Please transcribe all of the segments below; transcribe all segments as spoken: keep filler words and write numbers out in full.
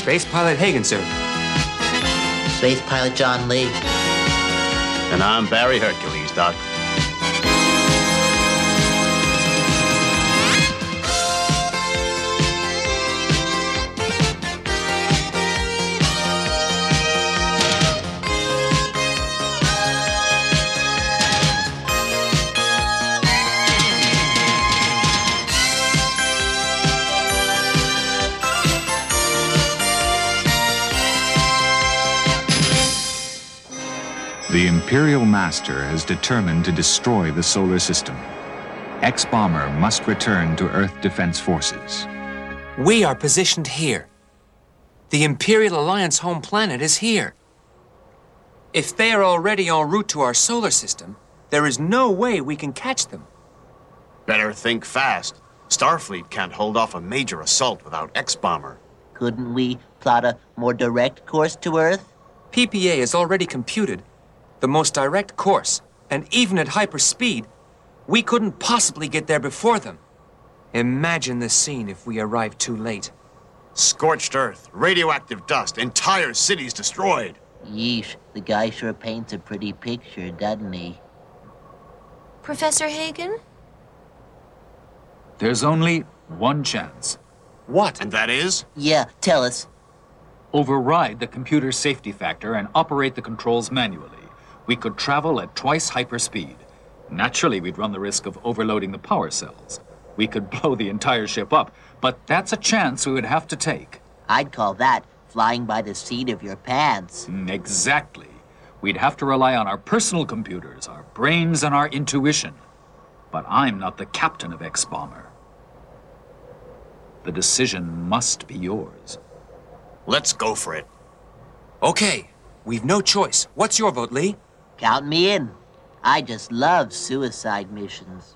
Space Pilot Hagen, sir. Space Pilot John Lee. And I'm Barry Hercules, Doc. The Imperial Master has determined to destroy the solar system. X-Bomber must return to Earth Defense Forces. We are positioned here. The Imperial Alliance home planet is here. If they are already en route to our solar system, there is no way we can catch them. Better think fast. Starfleet can't hold off a major assault without X-Bomber. Couldn't we plot a more direct course to Earth? P P A has already computed the most direct course, and even at hyperspeed, we couldn't possibly get there before them. Imagine the scene if we arrived too late. Scorched earth, radioactive dust, entire cities destroyed. Yeesh, the guy sure paints a pretty picture, doesn't he? Professor Hagen? There's only one chance. What? And that is? Yeah, tell us. Override the computer's safety factor and operate the controls manually. We could travel at twice hyperspeed. Naturally, we'd run the risk of overloading the power cells. We could blow the entire ship up, but that's a chance we would have to take. I'd call that flying by the seat of your pants. Mm, exactly. We'd have to rely on our personal computers, our brains, and our intuition. But I'm not the captain of X-Bomber. The decision must be yours. Let's go for it. Okay, we've no choice. What's your vote, Lee? Count me in. I just love suicide missions.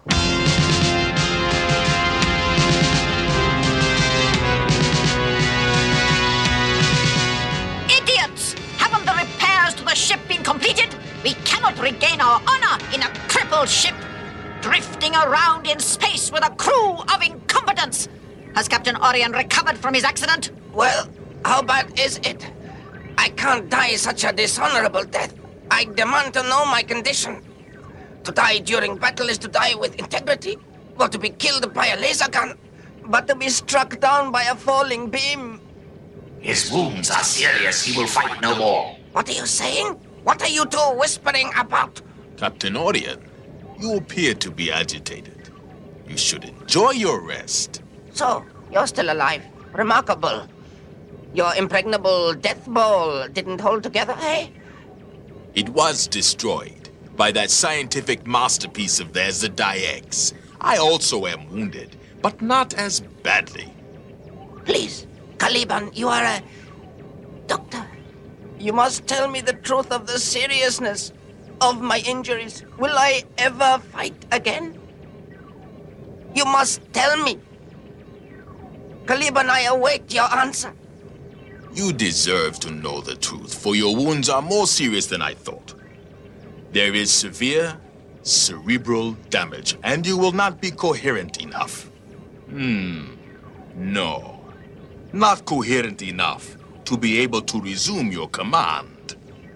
Idiots! Haven't the repairs to the ship been completed? We cannot regain our honor in a crippled ship, drifting around in space with a crew of incompetents. Has Captain Orion recovered from his accident? Well, how bad is it? I can't die such a dishonorable death. I demand to know my condition. To die during battle is to die with integrity, or to be killed by a laser gun, but to be struck down by a falling beam. His wounds are serious. He will fight no more. What are you saying? What are you two whispering about? Captain Orion, you appear to be agitated. You should enjoy your rest. So, you're still alive. Remarkable. Your impregnable death ball didn't hold together, eh? It was destroyed by that scientific masterpiece of theirs, the Diex. I also am wounded, but not as badly. Please, Caliban, you are a doctor. You must tell me the truth of the seriousness of my injuries. Will I ever fight again? You must tell me. Caliban, I await your answer. You deserve to know the truth, for your wounds are more serious than I thought. There is severe cerebral damage, and you will not be coherent enough. Hmm, no. Not coherent enough to be able to resume your command.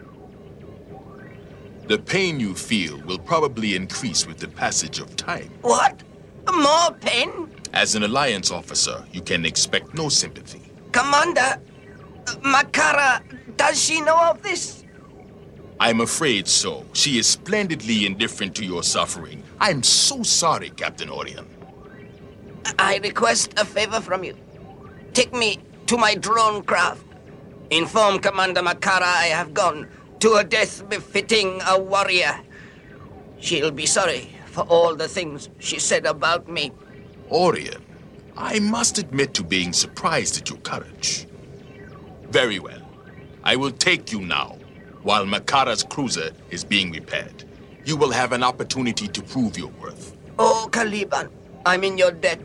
The pain you feel will probably increase with the passage of time. What? More pain? As an Alliance officer, you can expect no sympathy. Commander, Makara, does she know of this? I'm afraid so. She is splendidly indifferent to your suffering. I'm so sorry, Captain Orion. I request a favor from you. Take me to my drone craft. Inform Commander Makara I have gone to a death befitting a warrior. She'll be sorry for all the things she said about me. Orion, I must admit to being surprised at your courage. Very well. I will take you now, while Makara's cruiser is being repaired. You will have an opportunity to prove your worth. Oh, Caliban, I'm in your debt.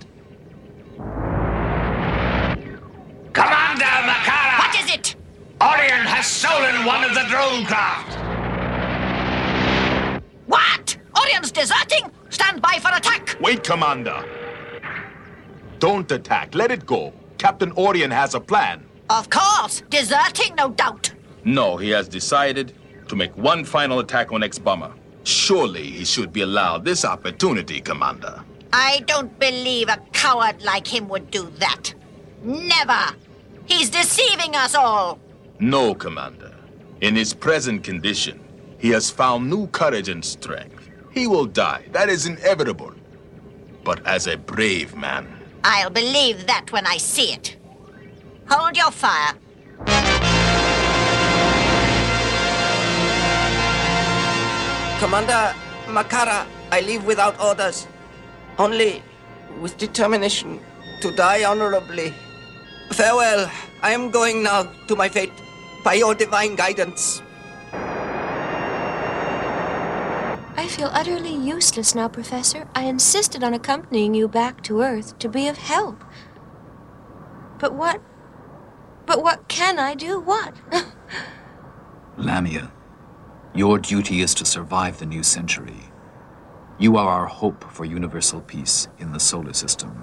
Commander Makara! What is it? Orion has stolen one of the drone craft. What? Orion's deserting? Stand by for attack! Wait, Commander. Don't attack. Let it go. Captain Orion has a plan. Of course. Deserting, no doubt. No, he has decided to make one final attack on X-Bomber. Surely he should be allowed this opportunity, Commander. I don't believe a coward like him would do that. Never. He's deceiving us all. No, Commander. In his present condition, he has found new courage and strength. He will die. That is inevitable. But as a brave man. I'll believe that when I see it. Hold your fire. Commander Makara, I leave without orders. Only with determination to die honorably. Farewell. I am going now to my fate by your divine guidance. I feel utterly useless now, Professor. I insisted on accompanying you back to Earth to be of help. But what... But what can I do? What? Lamia, your duty is to survive the new century. You are our hope for universal peace in the solar system.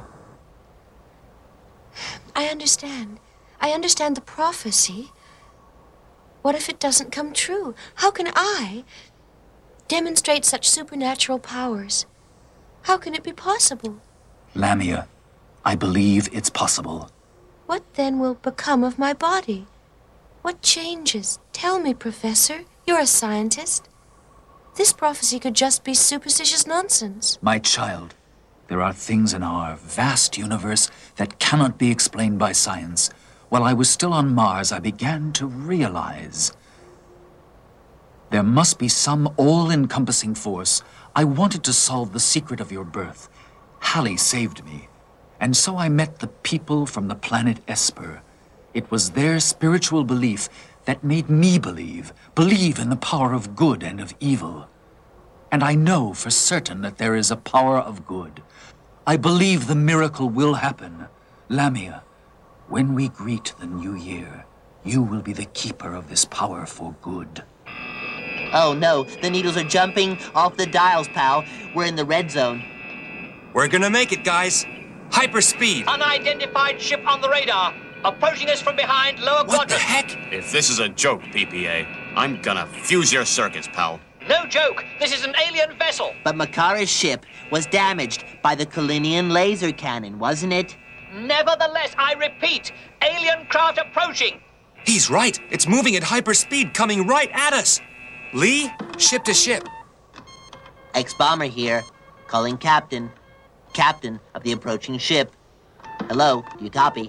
I understand. I understand the prophecy. What if it doesn't come true? How can I demonstrate such supernatural powers? How can it be possible? Lamia, I believe it's possible. What then will become of my body? What changes? Tell me, Professor. You're a scientist. This prophecy could just be superstitious nonsense. My child, there are things in our vast universe that cannot be explained by science. While I was still on Mars, I began to realize there must be some all-encompassing force. I wanted to solve the secret of your birth. Halley saved me. And so I met the people from the planet Esper. It was their spiritual belief that made me believe, believe in the power of good and of evil. And I know for certain that there is a power of good. I believe the miracle will happen. Lamia, when we greet the new year, you will be the keeper of this power for good. Oh no, the needles are jumping off the dials, pal. We're in the red zone. We're gonna make it, guys. Hyperspeed. Unidentified ship on the radar. Approaching us from behind, lower What quadrant. the heck? If this is a joke, P P A, I'm gonna fuse your circuits, pal. No joke. This is an alien vessel. But Makara's ship was damaged by the Kalinian laser cannon, wasn't it? Nevertheless, I repeat, alien craft approaching. He's right. It's moving at hyperspeed, coming right at us. Lee, ship to ship. X-Bomber here, calling Captain. Captain of the approaching ship. Hello, do you copy?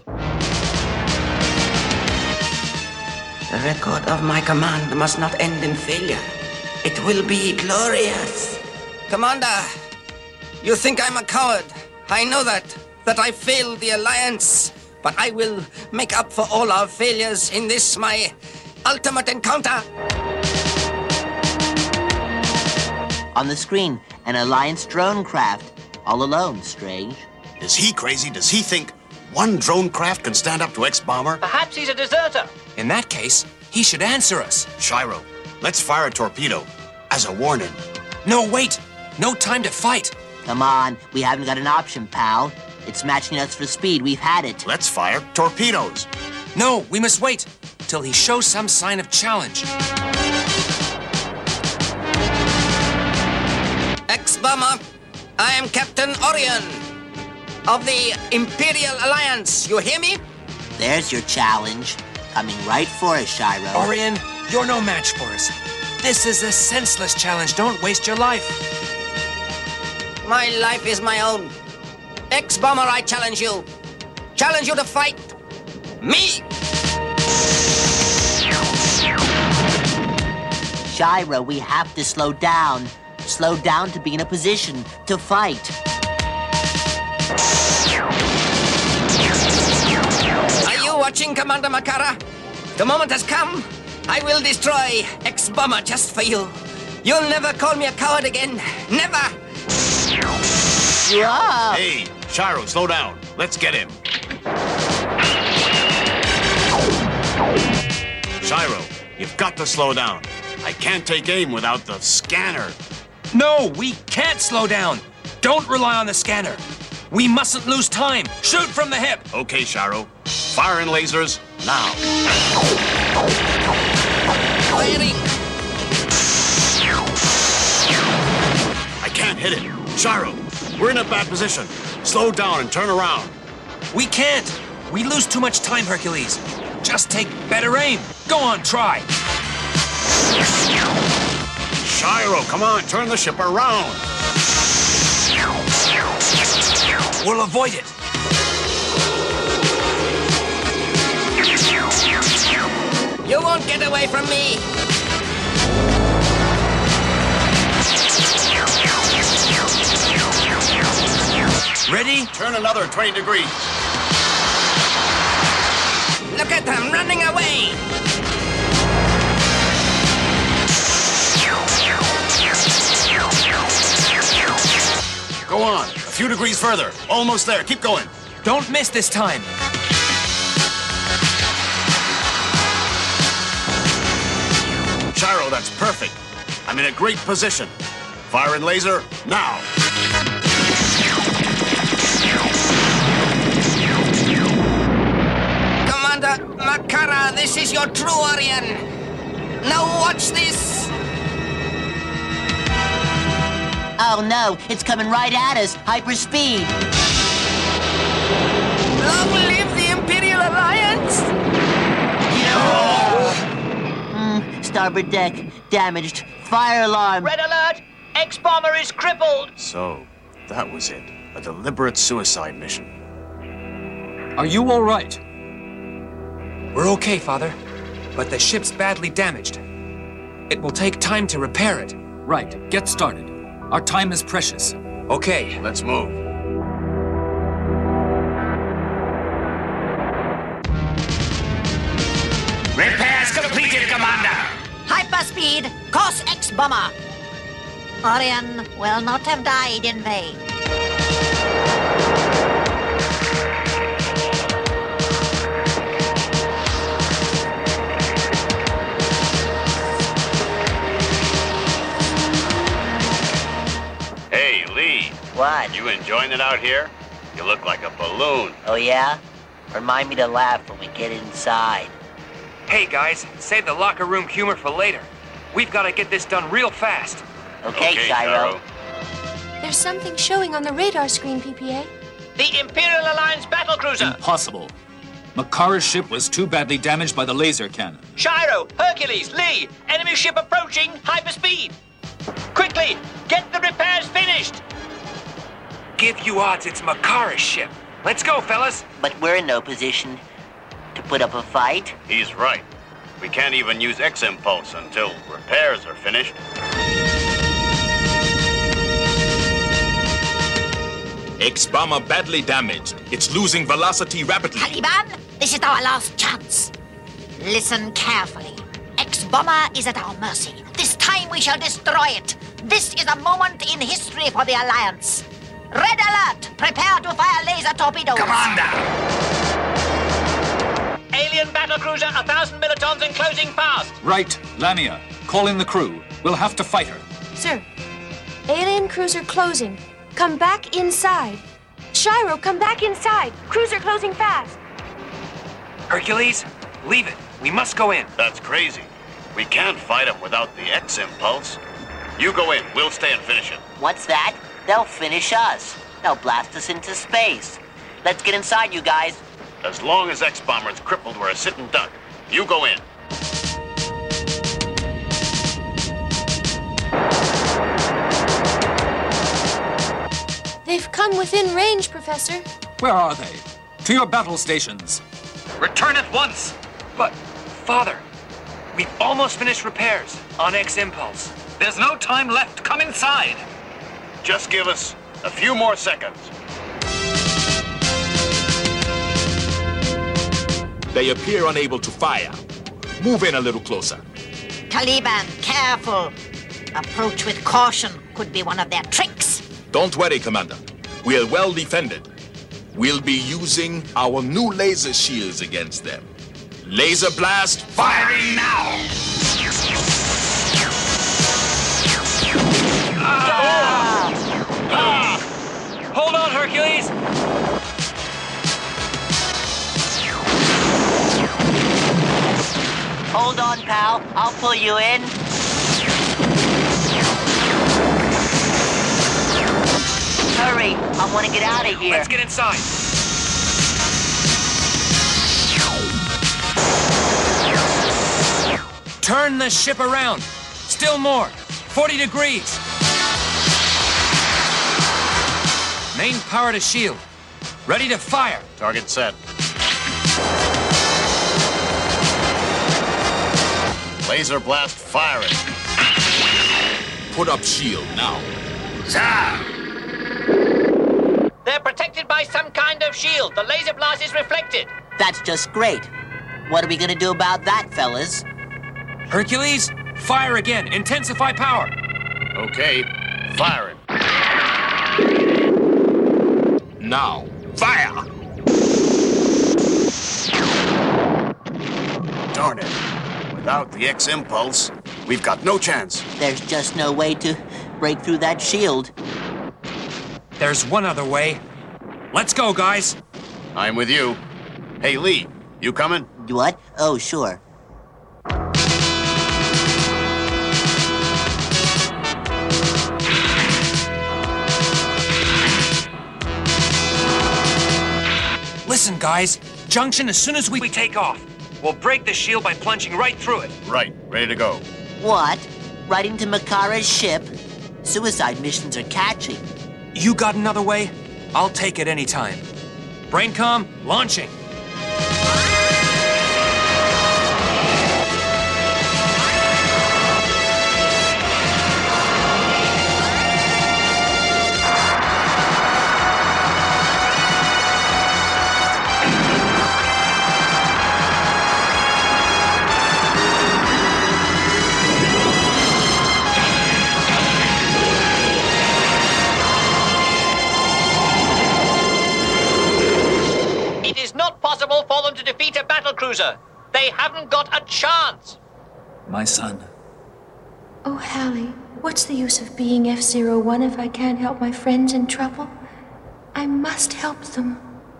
The record of my command must not end in failure. It will be glorious. Commander, you think I'm a coward. I know that, that I failed the Alliance. But I will make up for all our failures in this, my ultimate encounter. On the screen, an Alliance drone craft. All alone, Strange. Is he crazy? Does he think one drone craft can stand up to X-Bomber? Perhaps he's a deserter. In that case, he should answer us. Shiro, let's fire a torpedo as a warning. No, wait. No time to fight. Come on, we haven't got an option, pal. It's matching us for speed. We've had it. Let's fire torpedoes. No, we must wait till he shows some sign of challenge. X-Bomber, I am Captain Orion of the Imperial Alliance. You hear me? There's your challenge. Coming right for us, Shiro. Orion, you're no match for us. This is a senseless challenge. Don't waste your life. My life is my own. X-Bomber, I challenge you. Challenge you to fight me. Shiro, we have to slow down. Slow down to be in a position to fight. Are you watching, Commander Makara? The moment has come. I will destroy X-Bomber just for you. You'll never call me a coward again. Never. Whoa. Hey, Shiro, slow down. Let's get him. Shiro, you've got to slow down. I can't take aim without the scanner. No, we can't slow down. Don't rely on the scanner. We mustn't lose time. Shoot from the hip. Okay, Shiro. Firing lasers, now. Firing! I can't hit it. Shiro, we're in a bad position. Slow down and turn around. We can't. We lose too much time, Hercules. Just take better aim. Go on, try. Shiro, come on, turn the ship around. We'll avoid it. You won't get away from me! Ready? Turn another twenty degrees. Look at them running away! Go on, a few degrees further. Almost there, keep going. Don't miss this time. Shiro, that's perfect. I'm in a great position. Firing laser, now. Commander Makara, this is your true Orion. Now watch this. Oh no, it's coming right at us. Hyperspeed. Long live the Imperial Alliance! Mm, starboard deck, damaged. Fire alarm. Red alert! X-Bomber is crippled! So, that was it. A deliberate suicide mission. Are you all right? We're okay, Father. But the ship's badly damaged. It will take time to repair it. Right, get started. Our time is precious. Okay. Let's move. Repairs completed, Commander. Hyperspeed, course X-Bomber. Orion will not have died in vain. Hey, Lee. What? You enjoying it out here? You look like a balloon. Oh yeah? Remind me to laugh when we get inside. Hey, guys, save the locker room humor for later. We've got to get this done real fast. Okay, Okay, Shiro. Shiro. There's something showing on the radar screen, P P A. The Imperial Alliance battlecruiser! Impossible. Makara's ship was too badly damaged by the laser cannon. Shiro, Hercules, Lee, enemy ship approaching, hyperspeed! Quickly, get the repairs finished! Give you odds it's Makara's ship. Let's go, fellas. But we're in no position to put up a fight. He's right. We can't even use X-Impulse until repairs are finished. X-Bomber badly damaged. It's losing velocity rapidly. Caliban, this is our last chance. Listen carefully. X-Bomber is at our mercy. This time we shall destroy it. This is a moment in history for the Alliance. Red alert! Prepare to fire laser torpedoes. Commander! Alien battlecruiser, a thousand militons and closing fast! Right, Lamia. Call in the crew. We'll have to fight her. Sir, alien cruiser closing. Come back inside. Shiro, come back inside. Cruiser closing fast. Hercules, leave it. We must go in. That's crazy. We can't fight him without the X-Impulse. You go in. We'll stay and finish it. What's that? They'll finish us. They'll blast us into space. Let's get inside, you guys. As long as X-Bomber's crippled, we're a sitting duck. You go in. They've come within range, Professor. Where are they? To your battle stations. Return at once! But, Father, we've almost finished repairs on X-Impulse. There's no time left. Come inside! Just give us a few more seconds. They appear unable to fire. Move in a little closer. Caliban, careful. Approach with caution could be one of their tricks. Don't worry, Commander. We're well defended. We'll be using our new laser shields against them. Laser blast, firing now! Ah! Ah! Hold on, Hercules! Hold on, pal. I'll pull you in. Hurry, I want to get out of here. Let's get inside. Turn the ship around. Still more. forty degrees. Main power to shield. Ready to fire. Target set. Laser blast firing. Put up shield now. Sir! They're protected by some kind of shield. The laser blast is reflected. That's just great. What are we gonna do about that, fellas? Hercules, fire again. Intensify power. Okay, firing. Now, fire! Darn it. Without the X-Impulse, we've got no chance. There's just no way to break through that shield. There's one other way. Let's go, guys. I'm with you. Hey, Lee, you coming? What? Oh, sure. Listen, guys. Junction as soon as we take off. We'll break the shield by plunging right through it. Right, ready to go. What? Right into Makara's ship? Suicide missions are catching. You got another way? I'll take it anytime. Braincom, launching. Possible for them to defeat a battle cruiser. They haven't got a chance. My son. Oh, Hallie, what's the use of being F zero one if I can't help my friends in trouble? I must help them.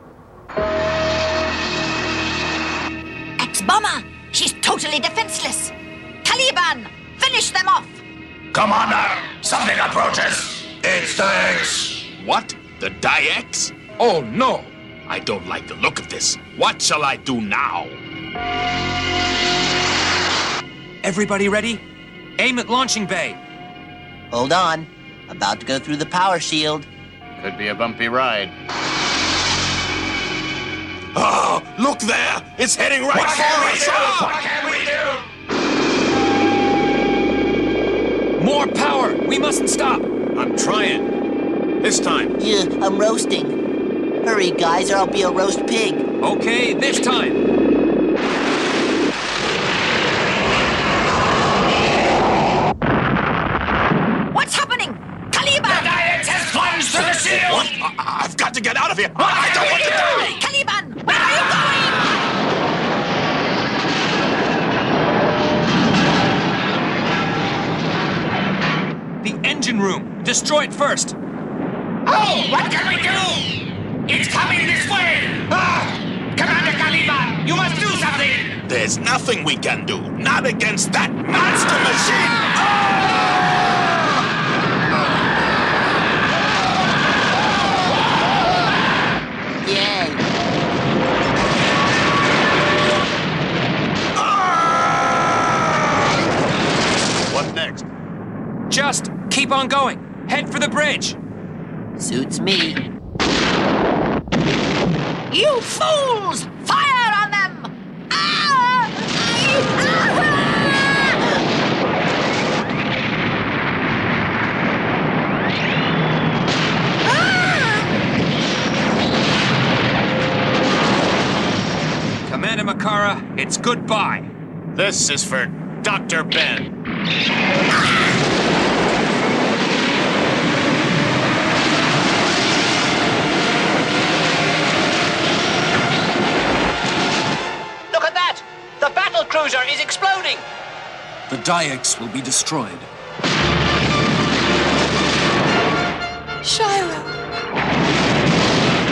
X-Bomber! She's totally defenseless! Caliban! Finish them off! Commander, something approaches. It's the X. What? The Diex? Oh, no. I don't like the look of this. What shall I do now? Everybody ready? Aim at launching bay. Hold on. About to go through the power shield. Could be a bumpy ride. Oh, look there! It's heading right What for can we us! do? Ah! What can we do? More power! We mustn't stop! I'm trying. This time. Yeah, I'm roasting. Hurry, guys, or I'll be a roast pig. Okay, this time. What's happening? Caliban! The Diex has plunged through the shield! What? I- I've got to get out of here! I don't want to die! Caliban, where are you going? The engine room. Destroy it first. Oh, what can we do? It's coming this way! Ah! Commander Caliban, you must do something! There's nothing we can do. Not against that monster machine! Ah! Yay! Ah! What next? Just keep on going. Head for the bridge. Suits me. You fools! Fire on them! Ah! Commander Makara, it's goodbye. This is for Doctor Ben. Look at that! The battle cruiser is exploding! The Diex will be destroyed. Shiro!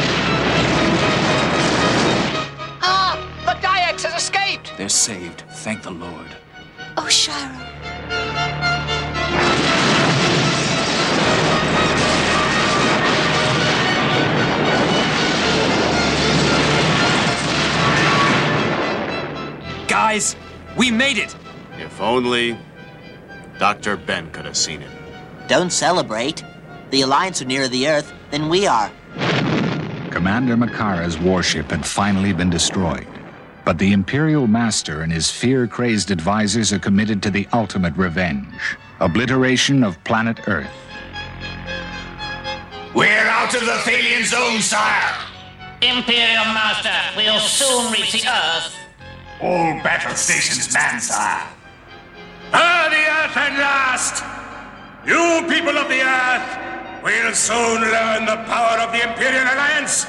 Ah! The Diex has escaped! They're saved. Thank Thank the Lord. Oh, Shiro. Guys, we made it! If only Doctor Ben could have seen it. Don't celebrate. The Alliance are nearer the Earth than we are. Commander Makara's warship had finally been destroyed. But the Imperial Master and his fear-crazed advisors are committed to the ultimate revenge. Obliteration of planet Earth. We're out of the Thalian zone, sire! Imperial Master, we'll soon reach the Earth. All battle stations manned, sire. Ah, the Earth at last! You people of the Earth will soon learn the power of the Imperial Alliance!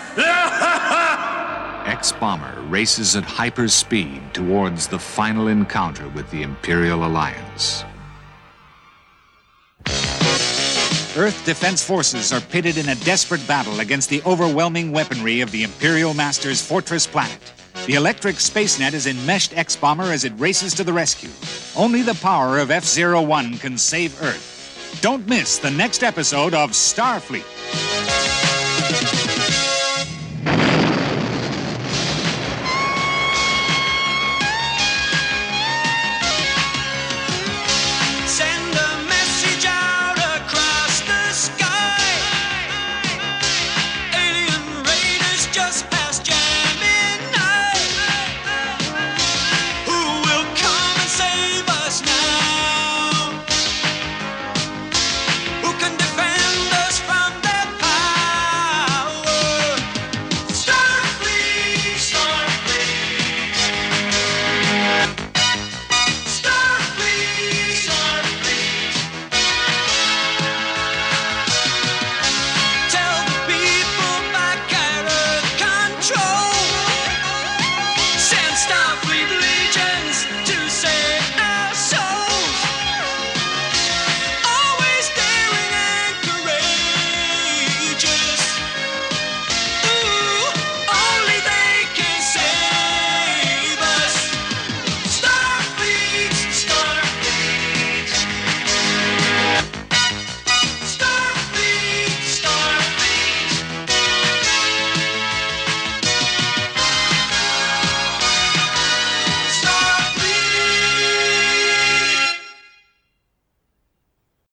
X-Bomber races at hyperspeed towards the final encounter with the Imperial Alliance. Earth Defense Forces are pitted in a desperate battle against the overwhelming weaponry of the Imperial Master's Fortress planet. The electric spacenet is enmeshed X-Bomber as it races to the rescue. Only the power of F zero one can save Earth. Don't miss the next episode of Starfleet.